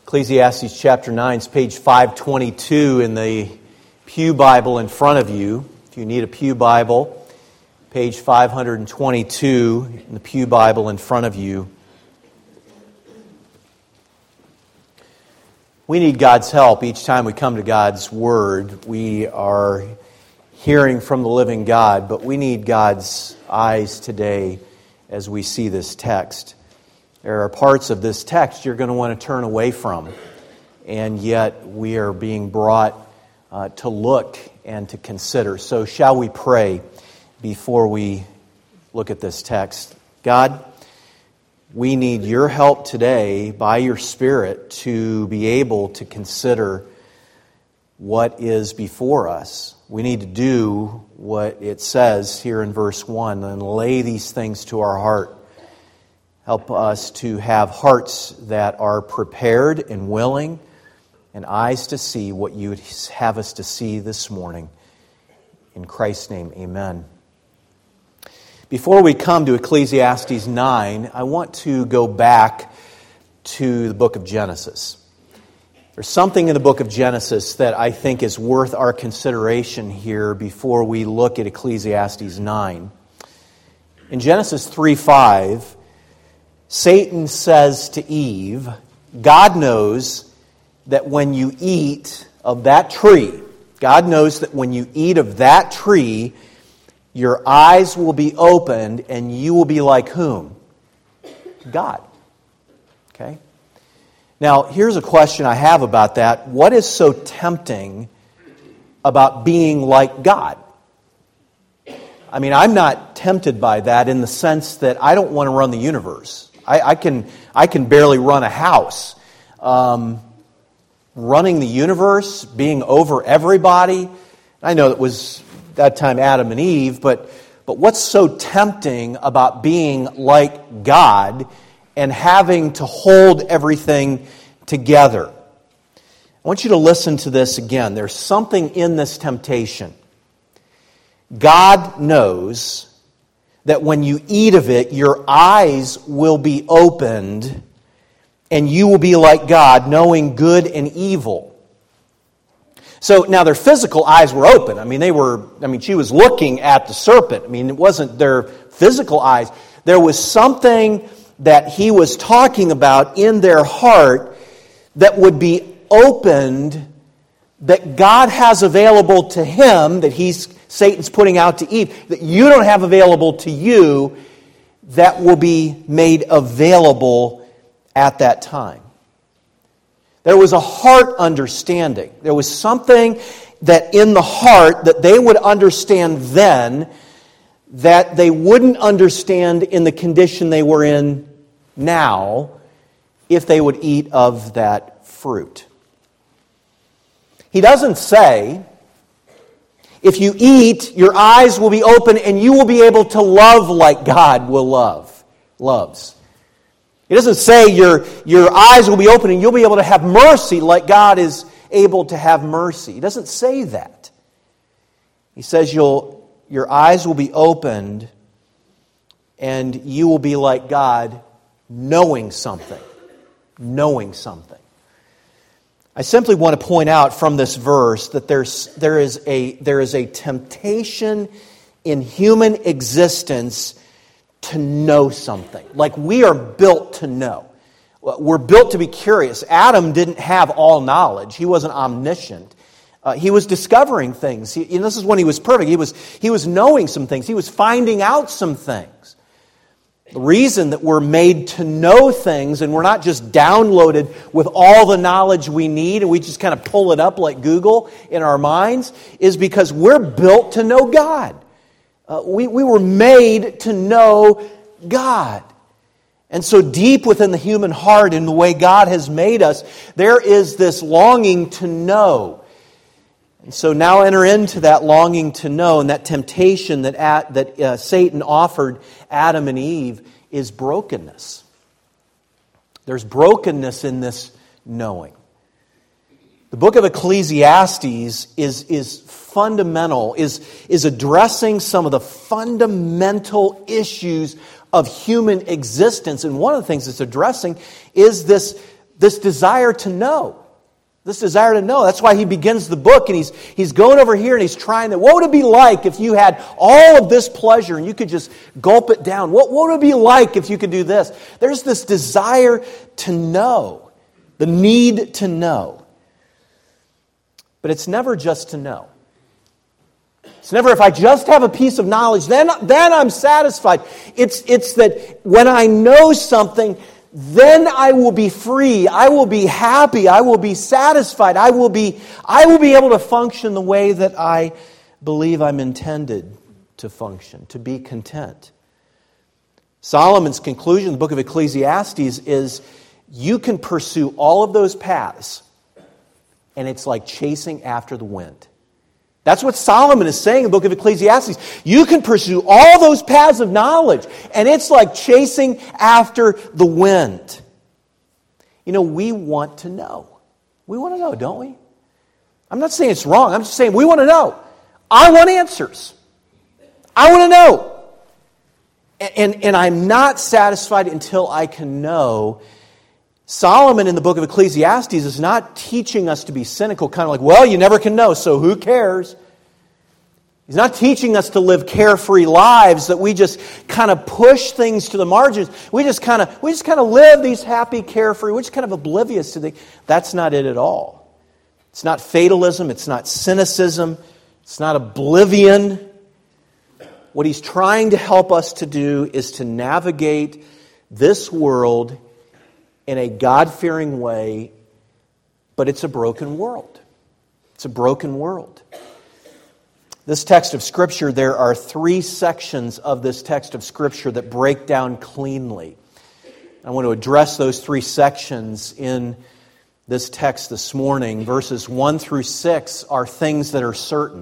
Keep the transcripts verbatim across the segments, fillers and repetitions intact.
Ecclesiastes chapter nine is page five twenty-two in the Pew Bible in front of you. If you need a Pew Bible, page five twenty-two in the Pew Bible in front of you. We need God's help each time we come to God's Word. We are hearing from the living God, but we need God's eyes today as we see this text. There are parts of this text you're going to want to turn away from, and yet we are being brought uh, to look and to consider. So shall we pray before we look at this text? God, we need your help today by your Spirit to be able to consider what is before us. We need to do what it says here in verse one and lay these things to our heart. Help us to have hearts that are prepared and willing and eyes to see what you would have us to see this morning. In Christ's name, amen. Before we come to Ecclesiastes nine, I want to go back to the book of Genesis. There's something in the book of Genesis that I think is worth our consideration here before we look at Ecclesiastes nine. In Genesis three five, Satan says to Eve, God knows that when you eat of that tree, God knows that when you eat of that tree, your eyes will be opened and you will be like whom? God. Okay? Now, here's a question I have about that. What is so tempting about being like God? I mean, I'm not tempted by that in the sense that I don't want to run the universe. I, I can I can barely run a house. Um, running the universe, being over everybody. I know it was that time Adam and Eve, but but what's so tempting about being like God and having to hold everything together? I want you to listen to this again. There's something in this temptation. God knows that when you eat of it, your eyes will be opened and you will be like God, knowing good and evil. So now their physical eyes were open. I mean, they were, I mean, she was looking at the serpent. I mean, it wasn't their physical eyes. There was something that he was talking about in their heart that would be opened, that God has available to him, that he's Satan's putting out to Eve, that you don't have available to you, that will be made available at that time. There was a heart understanding. There was something that in the heart that they would understand then that they wouldn't understand in the condition they were in now if they would eat of that fruit. He doesn't say, if you eat, your eyes will be open and you will be able to love like God will love, loves. It doesn't say your, your eyes will be open and you'll be able to have mercy like God is able to have mercy. He doesn't say that. He says you'll, your eyes will be opened and you will be like God, knowing something. Knowing something. I simply want to point out from this verse that there's there is a there is a temptation in human existence to know something. Like we are built to know. We're built to be curious. Adam didn't have all knowledge. He wasn't omniscient. Uh, he was discovering things. He, and this is when he was perfect. He was he was knowing some things. He was finding out some things. The reason that we're made to know things and we're not just downloaded with all the knowledge we need and we just kind of pull it up like Google in our minds is because we're built to know God. Uh, we, we were made to know God. And so deep within the human heart in the way God has made us, there is this longing to know. And so now enter into that longing to know, and that temptation that at, that uh, Satan offered Adam and Eve is brokenness. There's brokenness in this knowing. The book of Ecclesiastes is, is fundamental, is, is addressing some of the fundamental issues of human existence. And one of the things it's addressing is this this desire to know. This desire to know. That's why he begins the book, and he's, he's going over here and he's trying to, what would it be like if you had all of this pleasure and you could just gulp it down? What, what would it be like if you could do this? There's this desire to know, the need to know. But it's never just to know. It's never, if I just have a piece of knowledge, then, then I'm satisfied. It's, it's that when I know something, then I will be free. I will be happy. I will be satisfied. I will be, I will be able to function the way that I believe I'm intended to function, to be content. Solomon's conclusion in the book of Ecclesiastes is you can pursue all of those paths, and it's like chasing after the wind. That's what Solomon is saying in the book of Ecclesiastes. You can pursue all those paths of knowledge, and it's like chasing after the wind. You know, we want to know. We want to know, don't we? I'm not saying it's wrong. I'm just saying we want to know. I want answers. I want to know. And, and, and I'm not satisfied until I can know. Solomon in the book of Ecclesiastes is not teaching us to be cynical, kind of like, well, you never can know, so who cares? He's not teaching us to live carefree lives, that we just kind of push things to the margins. We just kind of we just kind of live these happy, carefree, we're just kind of oblivious to the... That's not it at all. It's not fatalism, it's not cynicism, it's not oblivion. What he's trying to help us to do is to navigate this world in a God-fearing way, but it's a broken world. It's a broken world. This text of Scripture, there are three sections of this text of Scripture that break down cleanly. I want to address those three sections in this text this morning. Verses one through six are things that are certain.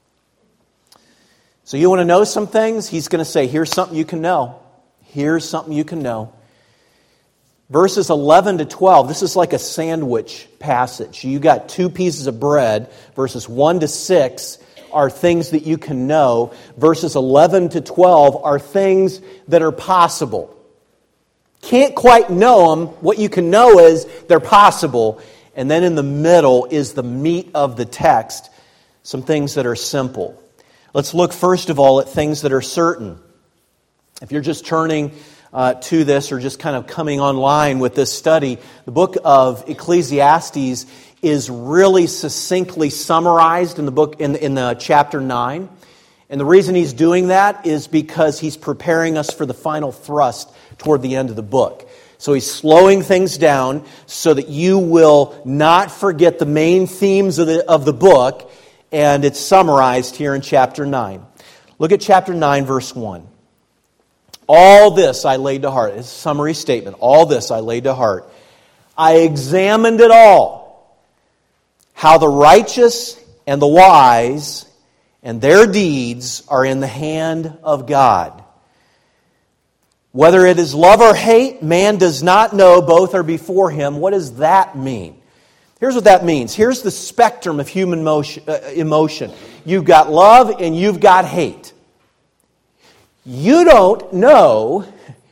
So you want to know some things? He's going to say, here's something you can know. Here's something you can know. Verses eleven to twelve, this is like a sandwich passage. You got two pieces of bread. Verses one to six are things that you can know. Verses eleven to twelve are things that are possible. Can't quite know them. What you can know is they're possible. And then in the middle is the meat of the text, some things that are simple. Let's look first of all at things that are certain. If you're just turning Uh, to this or just kind of coming online with this study, the book of Ecclesiastes is really succinctly summarized in the book in, in the chapter nine. And the reason he's doing that is because he's preparing us for the final thrust toward the end of the book. So he's slowing things down so that you will not forget the main themes of the, of the book, and it's summarized here in chapter nine. Look at chapter nine, verse one. All this I laid to heart. It's a summary statement. All this I laid to heart. I examined it all. How the righteous and the wise and their deeds are in the hand of God. Whether it is love or hate, man does not know. Both are before him. What does that mean? Here's what that means. Here's the spectrum of human motion, uh, emotion. You've got love and you've got hate. You don't know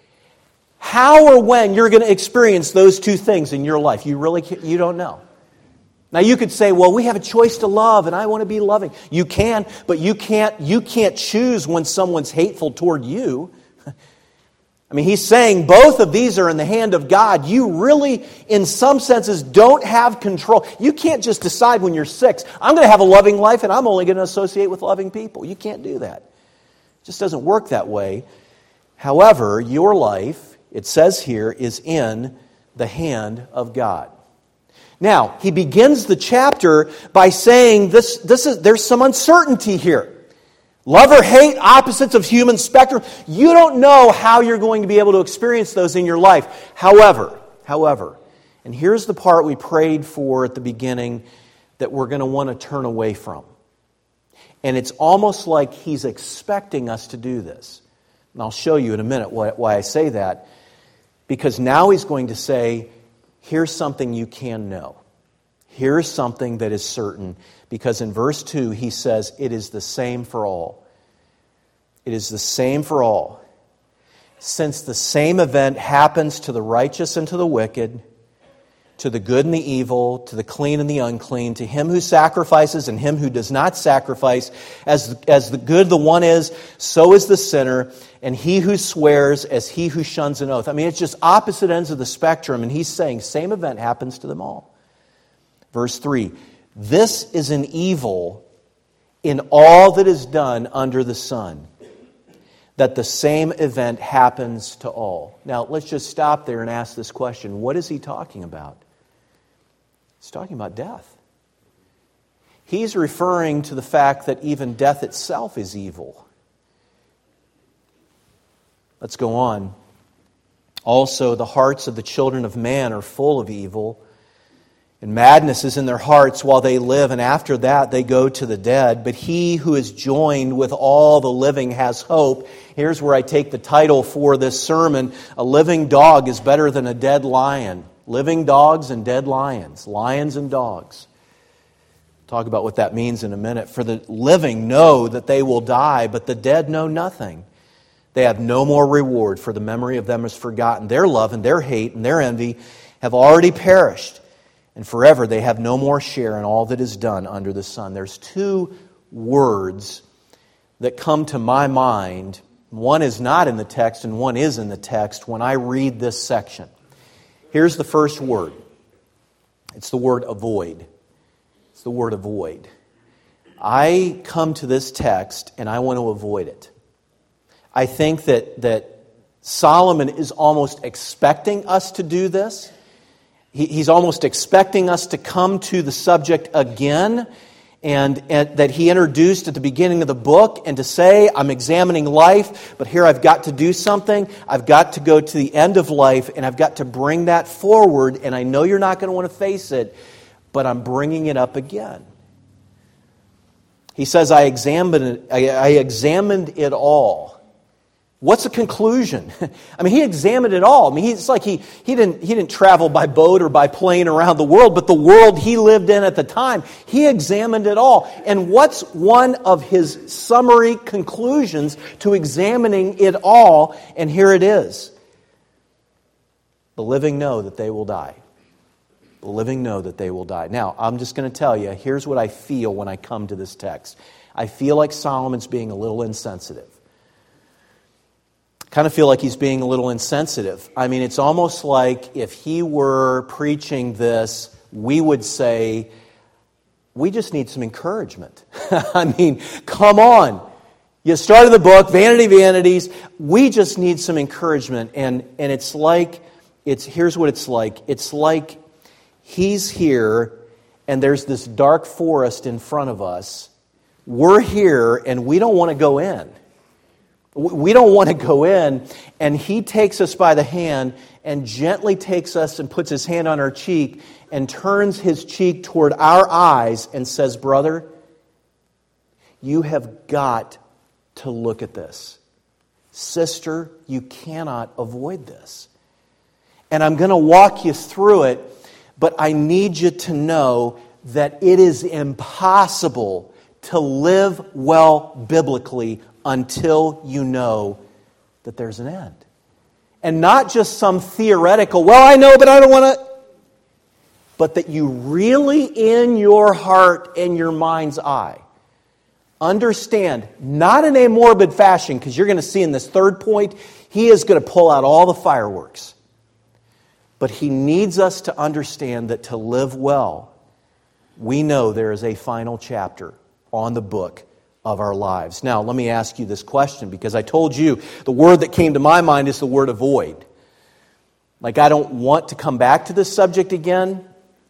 how or when you're going to experience those two things in your life. You really can't, you don't know. Now you could say, well, we have a choice to love and I want to be loving. You can, but you can't you can't choose when someone's hateful toward you. I mean, he's saying both of these are in the hand of God. You really, in some senses, don't have control. You can't just decide when you're six, I'm going to have a loving life and I'm only going to associate with loving people. You can't do that. It just doesn't work that way. However, your life, it says here, is in the hand of God. Now, he begins the chapter by saying this, this is, there's some uncertainty here. Love or hate, opposites of human spectrum. You don't know how you're going to be able to experience those in your life. However, however, and here's the part we prayed for at the beginning that we're going to want to turn away from. And it's almost like he's expecting us to do this. And I'll show you in a minute why, why I say that. Because now he's going to say, here's something you can know. Here's something that is certain. Because in verse two, he says, it is the same for all. It is the same for all. Since the same event happens to the righteous and to the wicked, to the good and the evil, to the clean and the unclean, to him who sacrifices and him who does not sacrifice. As, as the good the one is, so is the sinner, and he who swears as he who shuns an oath. I mean, it's just opposite ends of the spectrum, and he's saying same event happens to them all. Verse three, this is an evil in all that is done under the sun, that the same event happens to all. Now, let's just stop there and ask this question. What is he talking about? He's talking about death. He's referring to the fact that even death itself is evil. Let's go on. Also, the hearts of the children of man are full of evil, and madness is in their hearts while they live, and after that they go to the dead. But he who is joined with all the living has hope. Here's where I take the title for this sermon. A living dog is better than a dead lion. Living dogs and dead lions. Lions and dogs. Talk about what that means in a minute. For the living know that they will die, but the dead know nothing. They have no more reward, for the memory of them is forgotten. Their love and their hate and their envy have already perished, and forever they have no more share in all that is done under the sun. There's two words that come to my mind. One is not in the text and one is in the text when I read this section. Here's the first word. It's the word avoid. It's the word avoid. I come to this text and I want to avoid it. I think that, that Solomon is almost expecting us to do this. He, he's almost expecting us to come to the subject again, and, and that he introduced at the beginning of the book, and to say, I'm examining life, but here I've got to do something. I've got to go to the end of life, and I've got to bring that forward, and I know you're not going to want to face it, but I'm bringing it up again. He says, I examined it, I, I examined it all. What's the conclusion? I mean, he examined it all. I mean, it's like he, he didn't he didn't travel by boat or by plane around the world, but the world he lived in at the time, he examined it all. And what's one of his summary conclusions to examining it all? And here it is. The living know that they will die. The living know that they will die. Now, I'm just going to tell you, here's what I feel when I come to this text. I feel like Solomon's being a little insensitive. Kind of feel like he's being a little insensitive. I mean, it's almost like if he were preaching this, we would say, we just need some encouragement. I mean, come on. You started the book, Vanity Vanities. We just need some encouragement. And, and it's like, it's here's what it's like. It's like he's here and there's this dark forest in front of us. We're here and we don't want to go in. We don't want to go in, and he takes us by the hand and gently takes us and puts his hand on our cheek and turns his cheek toward our eyes and says, brother, you have got to look at this. Sister, you cannot avoid this. And I'm going to walk you through it, but I need you to know that it is impossible to live well biblically until you know that there's an end. And not just some theoretical, well, I know, but I don't want to. But that you really, in your heart and your mind's eye, understand, not in a morbid fashion, because you're going to see in this third point, he is going to pull out all the fireworks. But he needs us to understand that to live well, we know there is a final chapter on the book of our lives. Now, let me ask you this question, because I told you the word that came to my mind is the word avoid. Like, I don't want to come back to this subject again.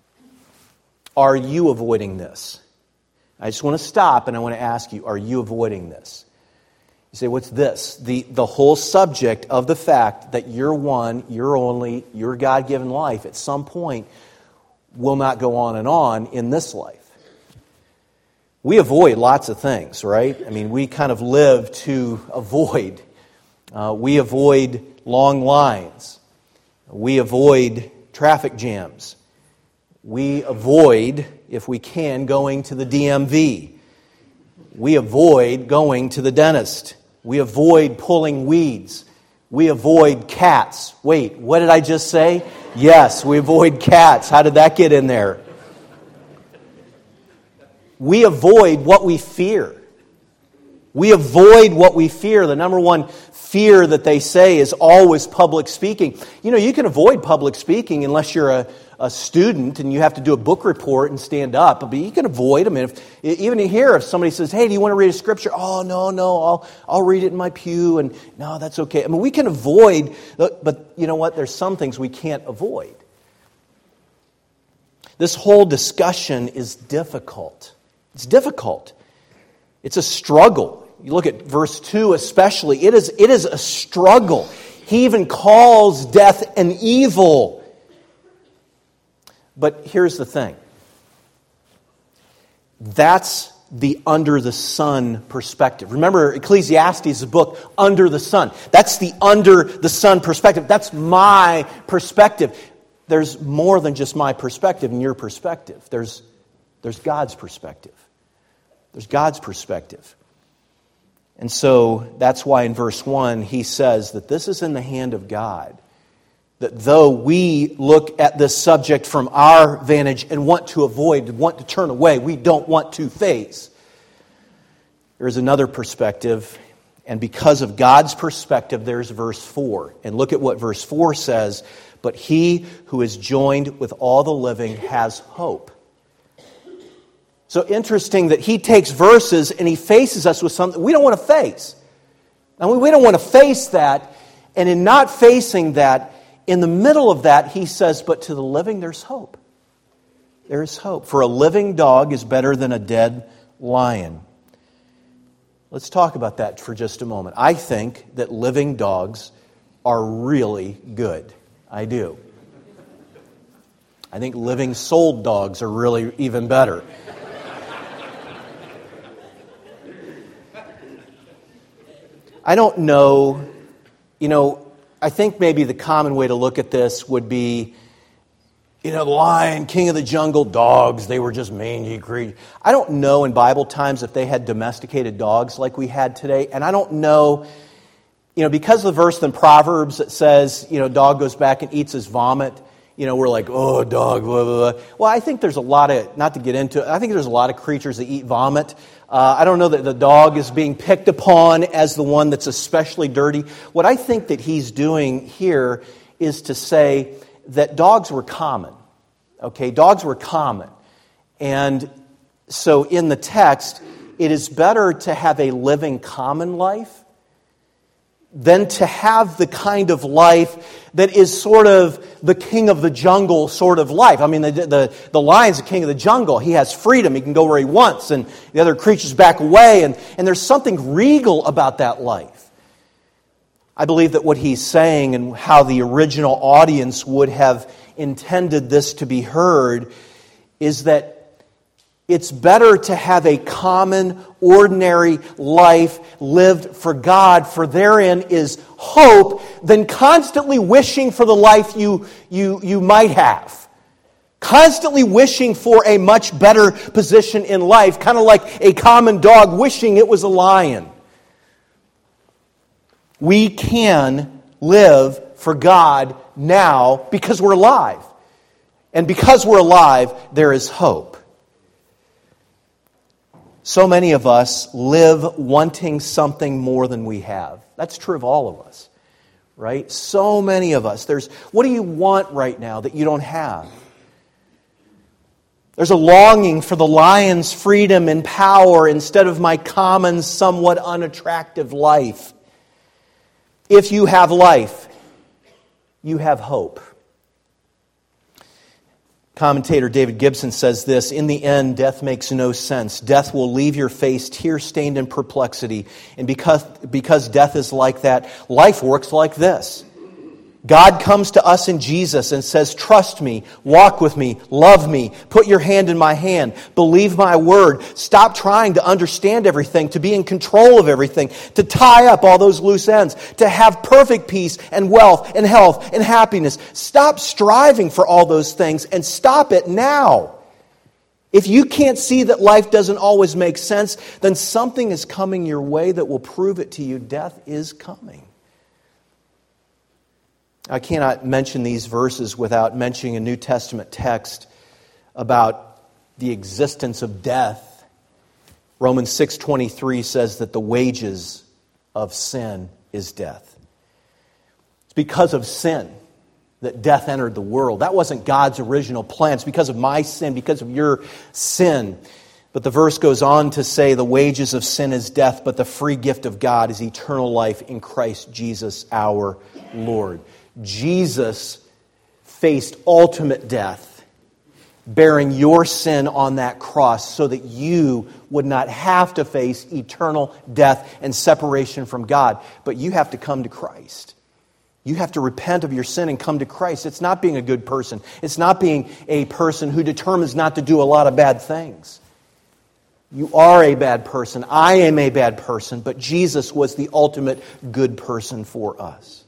Are you avoiding this? I just want to stop and I want to ask you, are you avoiding this? You say, what's this? The, the whole subject of the fact that your one, your only, your God-given life at some point will not go on and on in this life. We avoid lots of things, right? I mean, we kind of live to avoid. Uh, we avoid long lines. We avoid traffic jams. We avoid, if we can, going to the D M V. We avoid going to the dentist. We avoid pulling weeds. We avoid cats. Wait, what did I just say? Yes, we avoid cats. How did that get in there? We avoid what we fear. We avoid what we fear. The number one fear that they say is always public speaking. You know, you can avoid public speaking unless you're a, a student and you have to do a book report and stand up. But you can avoid them. And if, even here, if somebody says, hey, do you want to read a scripture? Oh, no, no, I'll, I'll read it in my pew. And no, that's okay. I mean, we can avoid, but you know what? There's some things we can't avoid. This whole discussion is difficult. It's difficult. It's a struggle. You look at verse two especially. It is, it is a struggle. He even calls death an evil. But here's the thing. That's the under the sun perspective. Remember, Ecclesiastes is a book under the sun. That's the under the sun perspective. That's my perspective. There's more than just my perspective and your perspective. There's, there's God's perspective. There's God's perspective. And so that's why in verse one he says that this is in the hand of God. That though we look at this subject from our vantage and want to avoid, want to turn away, we don't want to face. There is another perspective, and because of God's perspective, there's verse four. And look at what verse four says. But he who is joined with all the living has hope. So interesting that he takes verses and he faces us with something we don't want to face. I mean, we don't want to face that. And in not facing that, in the middle of that, he says, but to the living there's hope. There is hope. For a living dog is better than a dead lion. Let's talk about that for just a moment. I think that living dogs are really good. I do. I think living sold dogs are really even better. I don't know, you know, I think maybe the common way to look at this would be, you know, the lion, king of the jungle, dogs, they were just mangy creatures. I don't know in Bible times if they had domesticated dogs like we had today. And I don't know, you know, because of the verse in Proverbs that says, you know, dog goes back and eats his vomit. You know, we're like, oh, dog, blah, blah, blah. Well, I think there's a lot of, not to get into it, I think there's a lot of creatures that eat vomit. Uh, I don't know that the dog is being picked upon as the one that's especially dirty. What I think that he's doing here is to say that dogs were common. Okay, dogs were common. And so in the text, it is better to have a living common life than to have the kind of life that is sort of the king of the jungle sort of life. I mean, the, the, the lion's the king of the jungle. He has freedom. He can go where he wants, and the other creatures back away. And, and there's something regal about that life. I believe that what he's saying and how the original audience would have intended this to be heard is that it's better to have a common, ordinary life lived for God, for therein is hope, than constantly wishing for the life you, you, you might have. Constantly wishing for a much better position in life, kind of like a common dog wishing it was a lion. We can live for God now because we're alive. And because we're alive, there is hope. So many of us live wanting something more than we have. That's true of all of us, right? So many of us. There's, what do you want right now that you don't have? There's a longing for the lion's freedom and power instead of my common, somewhat unattractive life. If you have life, you have hope. Commentator David Gibson says this, in the end, death makes no sense. Death will leave your face tear-stained in perplexity. And because, because death is like that, life works like this. God comes to us in Jesus and says, trust me, walk with me, love me, put your hand in my hand, believe my word, stop trying to understand everything, to be in control of everything, to tie up all those loose ends, to have perfect peace and wealth and health and happiness. Stop striving for all those things and stop it now. If you can't see that life doesn't always make sense, then something is coming your way that will prove it to you. Death is coming. I cannot mention these verses without mentioning a New Testament text about the existence of death. Romans six twenty-three says that the wages of sin is death. It's because of sin that death entered the world. That wasn't God's original plan. It's because of my sin, because of your sin. But the verse goes on to say the wages of sin is death, but the free gift of God is eternal life in Christ Jesus our Lord. Jesus faced ultimate death, bearing your sin on that cross so that you would not have to face eternal death and separation from God. But you have to come to Christ. You have to repent of your sin and come to Christ. It's not being a good person. It's not being a person who determines not to do a lot of bad things. You are a bad person. I am a bad person. But Jesus was the ultimate good person for us.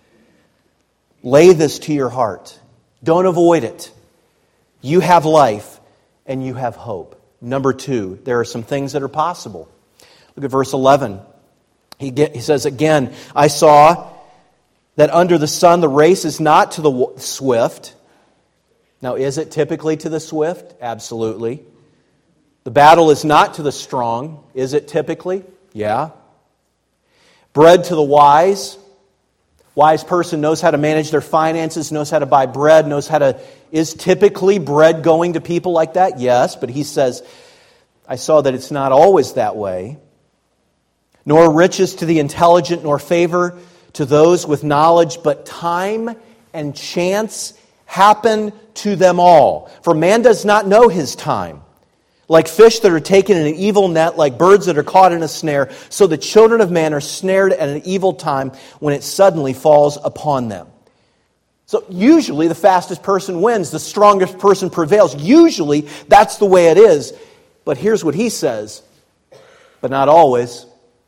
Lay this to your heart. Don't avoid it. You have life and you have hope. Number two, there are some things that are possible. Look at verse eleven. He, get, he says again, I saw that under the sun the race is not to the swift. Now, is it typically to the swift? Absolutely. The battle is not to the strong. Is it typically? Yeah. Bread to the wise. Wise person knows how to manage their finances, knows how to buy bread, knows how to... Is typically bread going to people like that? Yes, but he says, I saw that it's not always that way. Nor riches to the intelligent, nor favor to those with knowledge, but time and chance happen to them all. For man does not know his time. Like fish that are taken in an evil net, like birds that are caught in a snare, so the children of man are snared at an evil time when it suddenly falls upon them. So usually the fastest person wins, the strongest person prevails. Usually that's the way it is. But here's what he says, but not always.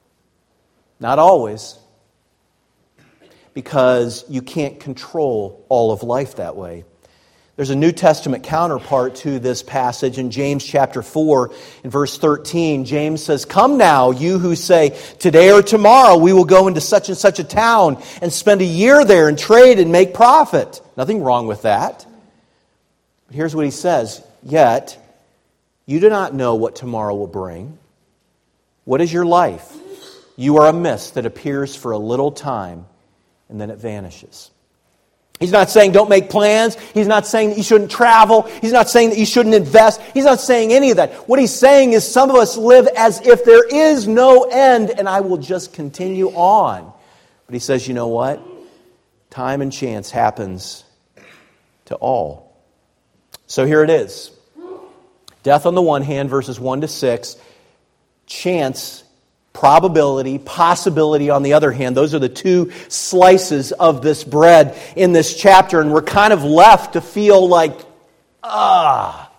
Not always. Because you can't control all of life that way. There's a New Testament counterpart to this passage in James chapter four, in verse thirteen. James says, come now, you who say, today or tomorrow we will go into such and such a town and spend a year there and trade and make profit. Nothing wrong with that. But here's what he says, yet you do not know what tomorrow will bring. What is your life? You are a mist that appears for a little time and then it vanishes. He's not saying don't make plans. He's not saying that you shouldn't travel. He's not saying that you shouldn't invest. He's not saying any of that. What he's saying is some of us live as if there is no end and I will just continue on. But he says, you know what? Time and chance happens to all. So here it is. Death on the one hand, verses one to six. Chance, probability, possibility on the other hand. Those are the two slices of this bread in this chapter. And we're kind of left to feel like, ah.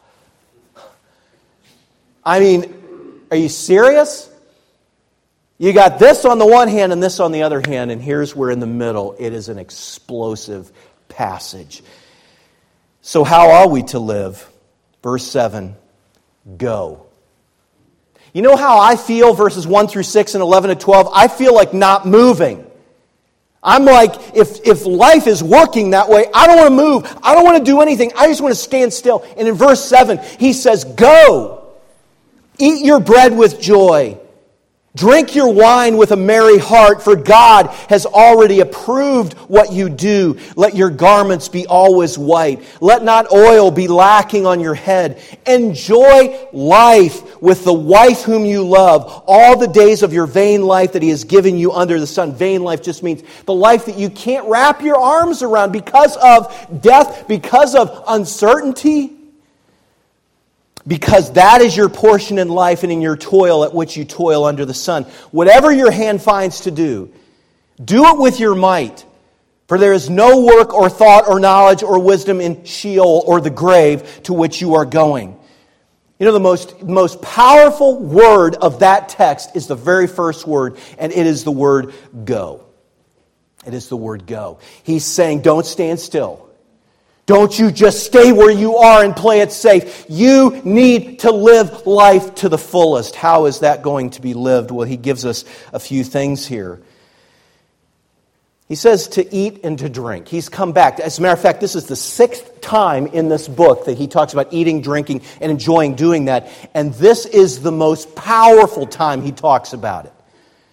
I mean, are you serious? You got this on the one hand and this on the other hand. And here's where in the middle it is an explosive passage. So how are we to live? Verse seven, go. You know how I feel, verses one through six and eleven to twelve? I feel like not moving. I'm like, if, if life is working that way, I don't want to move. I don't want to do anything. I just want to stand still. And in verse seven, he says, go. Eat your bread with joy. Drink your wine with a merry heart, for God has already approved what you do. Let your garments be always white. Let not oil be lacking on your head. Enjoy life with the wife whom you love, all the days of your vain life that He has given you under the sun. Vain life just means the life that you can't wrap your arms around because of death, because of uncertainty. Because that is your portion in life and in your toil at which you toil under the sun. Whatever your hand finds to do, do it with your might. For there is no work or thought or knowledge or wisdom in Sheol or the grave to which you are going. You know, the most, most powerful word of that text is the very first word, and it is the word go. It is the word go. He's saying, don't stand still. Don't you just stay where you are and play it safe. You need to live life to the fullest. How is that going to be lived? Well, he gives us a few things here. He says to eat and to drink. He's come back. As a matter of fact, this is the sixth time in this book that he talks about eating, drinking, and enjoying doing that. And this is the most powerful time he talks about it.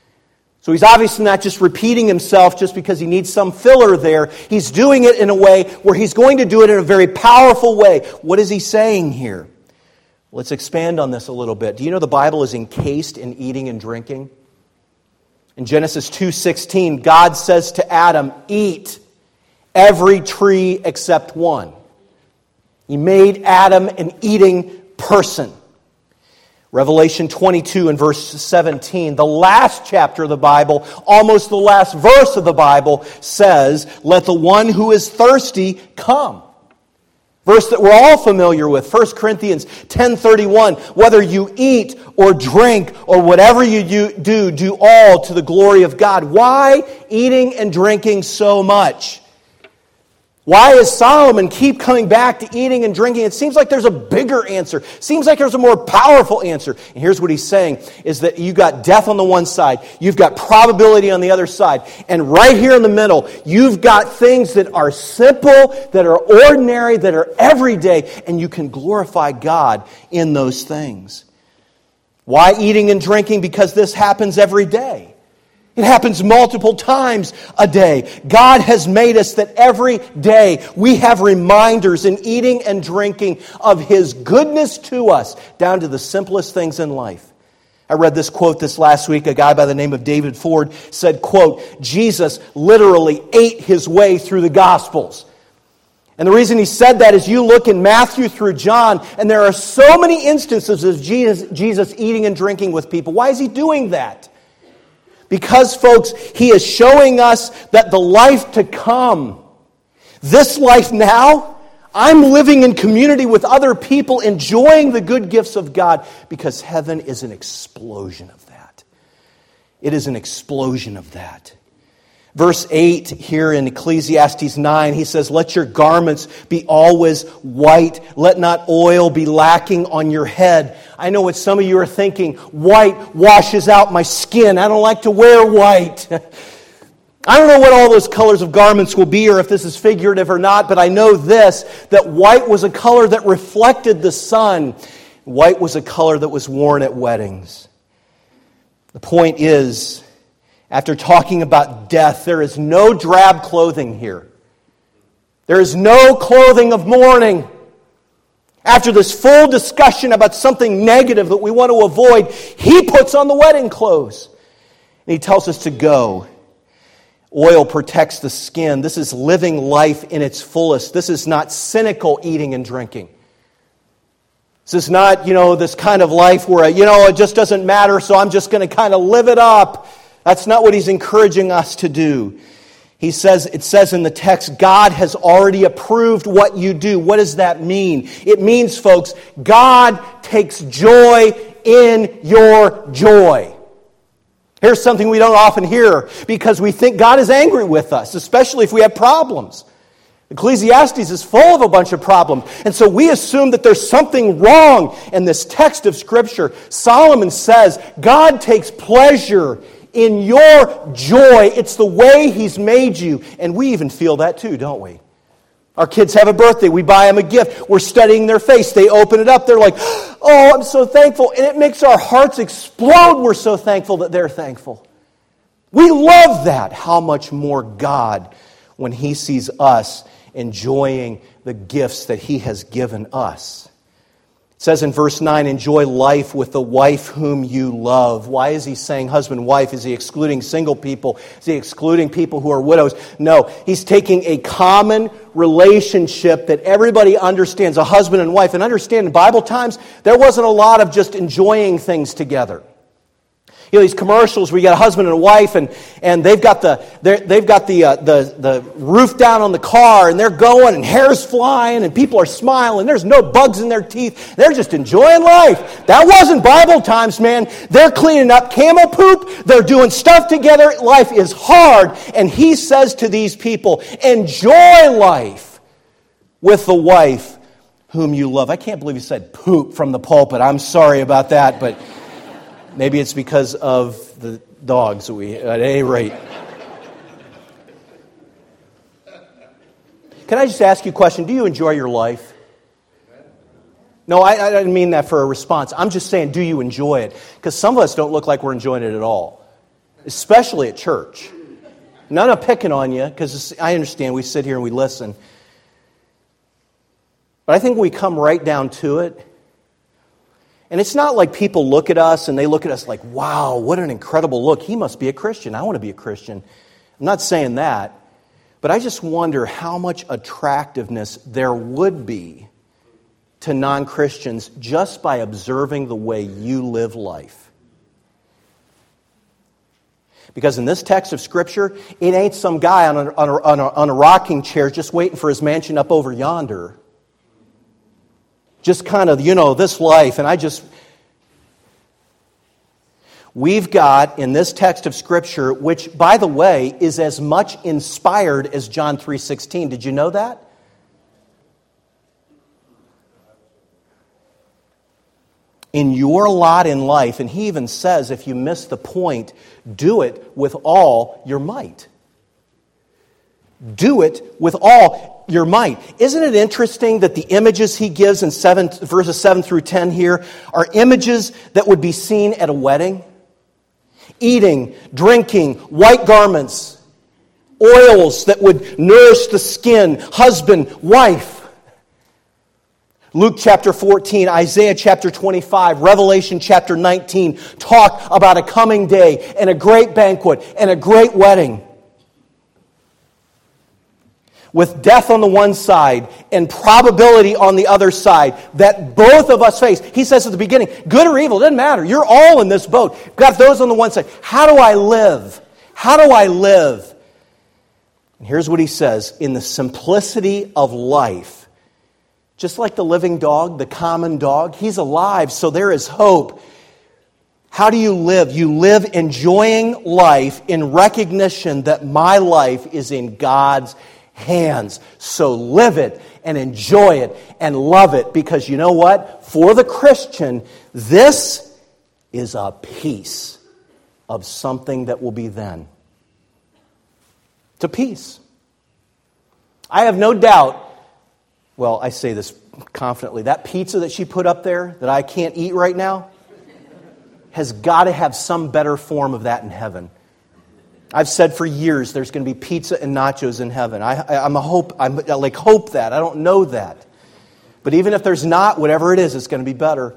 So he's obviously not just repeating himself just because he needs some filler there. He's doing it in a way where he's going to do it in a very powerful way. What is he saying here? Let's expand on this a little bit. Do you know the Bible is encased in eating and drinking? In Genesis two sixteen, God says to Adam, eat every tree except one. He made Adam an eating person. Revelation twenty-two and verse seventeen, the last chapter of the Bible, almost the last verse of the Bible, says, let the one who is thirsty come. Verse that we're all familiar with, First Corinthians ten thirty-one, whether you eat or drink or whatever you do, do all to the glory of God. Why eating and drinking so much? Why does Solomon keep coming back to eating and drinking? It seems like there's a bigger answer. Seems like there's a more powerful answer. And here's what he's saying, is that you've got death on the one side, you've got probability on the other side, and right here in the middle, you've got things that are simple, that are ordinary, that are everyday, and you can glorify God in those things. Why eating and drinking? Because this happens every day. It happens multiple times a day. God has made us that every day we have reminders in eating and drinking of His goodness to us, down to the simplest things in life. I read this quote this last week. A guy by the name of David Ford said, quote, Jesus literally ate His way through the Gospels. And the reason he said that is you look in Matthew through John, and there are so many instances of Jesus, Jesus eating and drinking with people. Why is He doing that? Because, folks, He is showing us that the life to come, this life now, I'm living in community with other people, enjoying the good gifts of God, because heaven is an explosion of that. It is an explosion of that. Verse eight here in Ecclesiastes nine, he says, let your garments be always white. Let not oil be lacking on your head. I know what some of you are thinking. White washes out my skin. I don't like to wear white. I don't know what all those colors of garments will be, or if this is figurative or not, but I know this, that white was a color that reflected the sun. White was a color that was worn at weddings. The point is, after talking about death, there is no drab clothing here. There is no clothing of mourning. After this full discussion about something negative that we want to avoid, He puts on the wedding clothes. And He tells us to go. Oil protects the skin. This is living life in its fullest. This is not cynical eating and drinking. This is not, you know, this kind of life where, you know, it just doesn't matter, so I'm just going to kind of live it up. That's not what He's encouraging us to do. He says, it says in the text, God has already approved what you do. What does that mean? It means, folks, God takes joy in your joy. Here's something we don't often hear because we think God is angry with us, especially if we have problems. Ecclesiastes is full of a bunch of problems. And so we assume that there's something wrong in this text of Scripture. Solomon says, God takes pleasure in your joy. It's the way He's made you. And we even feel that too, don't we? Our kids have a birthday. We buy them a gift. We're studying their face. They open it up. They're like, oh, I'm so thankful. And it makes our hearts explode. We're so thankful that they're thankful. We love that. How much more God when He sees us enjoying the gifts that He has given us. It says in verse nine, enjoy life with the wife whom you love. Why is he saying husband, wife? Is he excluding single people? Is he excluding people who are widows? No, he's taking a common relationship that everybody understands, a husband and wife. And understand, in Bible times, there wasn't a lot of just enjoying things together. You know, these commercials where you got a husband and a wife, and, and they've got the they've got the, uh, the the roof down on the car, and they're going, and hair's flying, and people are smiling. There's no bugs in their teeth. They're just enjoying life. That wasn't Bible times, man. They're cleaning up camel poop. They're doing stuff together. Life is hard, and he says to these people, enjoy life with the wife whom you love. I can't believe he said poop from the pulpit. I'm sorry about that, but maybe it's because of the dogs that we, at any rate. Can I just ask you a question? Do you enjoy your life? No, I, I didn't mean that for a response. I'm just saying, do you enjoy it? Because some of us don't look like we're enjoying it at all, especially at church. None of picking on you, because I understand we sit here and we listen. But I think we come right down to it. And it's not like people look at us and they look at us like, wow, what an incredible look. He must be a Christian. I want to be a Christian. I'm not saying that. But I just wonder how much attractiveness there would be to non-Christians just by observing the way you live life. Because in this text of Scripture, it ain't some guy on a, on a, on a, on a rocking chair just waiting for his mansion up over yonder. Just kind of, you know, this life. And I just... We've got in this text of Scripture, which, by the way, is as much inspired as John three sixteen. Did you know that? In your lot in life, and he even says, if you miss the point, do it with all your might. Do it with all your might. Isn't it interesting that the images he gives in seven, verses seven through ten here are images that would be seen at a wedding? Eating, drinking, white garments, oils that would nourish the skin, husband, wife. Luke chapter fourteen, Isaiah chapter twenty-five, Revelation chapter nineteen talk about a coming day and a great banquet and a great wedding. With death on the one side and probability on the other side that both of us face. He says at the beginning, good or evil, doesn't matter. You're all in this boat. You've got those on the one side. How do I live? How do I live? And here's what he says. In the simplicity of life, just like the living dog, the common dog, he's alive, so there is hope. How do you live? You live enjoying life in recognition that my life is in God's hands. So live it and enjoy it and love it, because you know what? For the Christian, this is a piece of something that will be then. It's a piece. I have no doubt, well, I say this confidently, that pizza that she put up there that I can't eat right now has got to have some better form of that in heaven. I've said for years there's going to be pizza and nachos in heaven. I, I, I'm a hope. I'm I like hope that. I don't know that, but even if there's not, whatever it is, it's going to be better.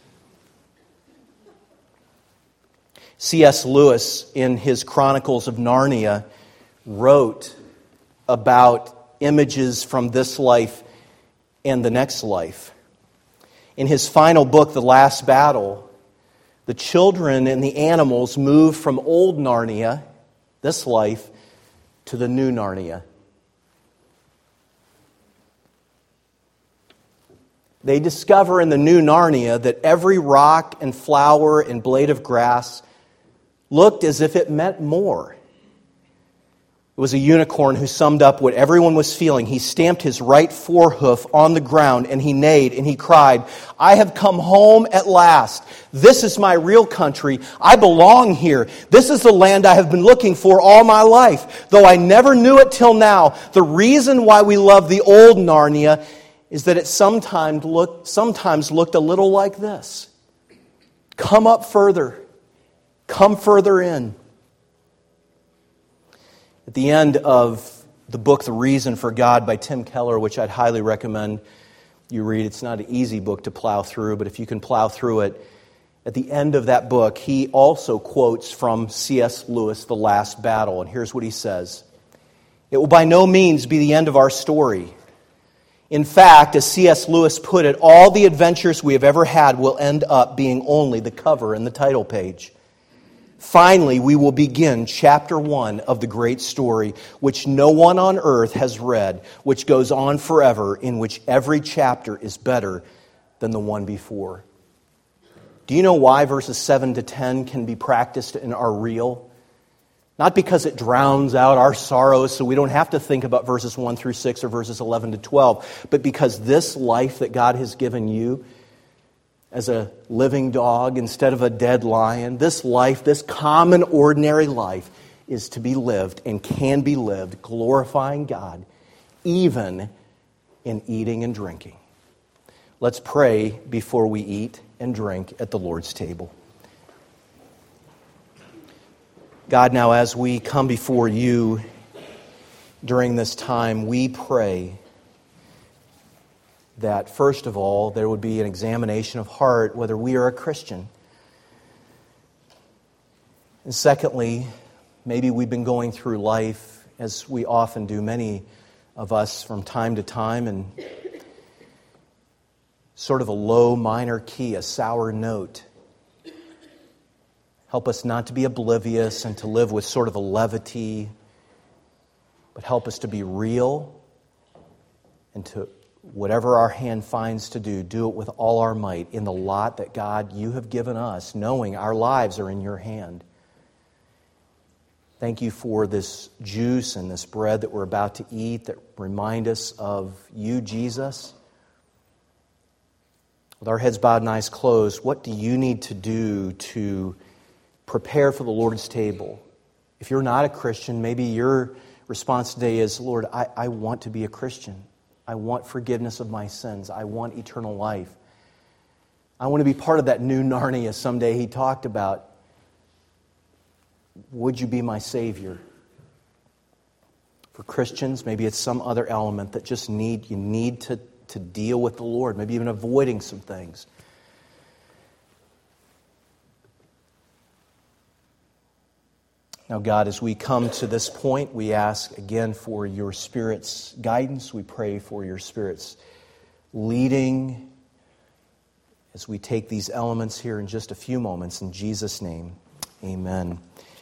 C S Lewis, in his Chronicles of Narnia, wrote about images from this life and the next life. In his final book, The Last Battle, the children and the animals move from old Narnia, this life, to the new Narnia. They discover in the new Narnia that every rock and flower and blade of grass looked as if it meant more. It was a unicorn who summed up what everyone was feeling. He stamped his right forehoof on the ground and he neighed and he cried, I have come home at last. This is my real country. I belong here. This is the land I have been looking for all my life. Though I never knew it till now, the reason why we love the old Narnia is that it sometimes looked, sometimes looked a little like this. Come up further. Come further in. At the end of the book, The Reason for God by Tim Keller, which I'd highly recommend you read. It's not an easy book to plow through, but if you can plow through it, at the end of that book, he also quotes from C S Lewis, The Last Battle, and here's what he says. It will by no means be the end of our story. In fact, as C S Lewis put it, all the adventures we have ever had will end up being only the cover and the title page. Finally, we will begin chapter one of the great story, which no one on earth has read, which goes on forever, in which every chapter is better than the one before. Do you know why verses seven to ten can be practiced and are real? Not because it drowns out our sorrows, so we don't have to think about verses one through six or verses eleven to twelve, but because this life that God has given you as a living dog instead of a dead lion, this life, this common, ordinary life, is to be lived and can be lived glorifying God even in eating and drinking. Let's pray before we eat and drink at the Lord's table. God, now as we come before you during this time, we pray that, first of all, there would be an examination of heart whether we are a Christian. And secondly, maybe we've been going through life, as we often do, many of us from time to time, and sort of a low minor key, a sour note. Help us not to be oblivious and to live with sort of a levity, but help us to be real and to, whatever our hand finds to do, do it with all our might in the lot that, God, you have given us, knowing our lives are in your hand. Thank you for this juice and this bread that we're about to eat that remind us of you, Jesus. With our heads bowed and eyes closed, what do you need to do to prepare for the Lord's table? If you're not a Christian, maybe your response today is, Lord, I, I want to be a Christian. I want forgiveness of my sins. I want eternal life. I want to be part of that new Narnia someday he talked about. Would you be my Savior? For Christians, maybe it's some other element that just need you need to, to deal with the Lord, maybe even avoiding some things. Now, God, as we come to this point, we ask again for your Spirit's guidance. We pray for your Spirit's leading as we take these elements here in just a few moments. In Jesus' name, amen.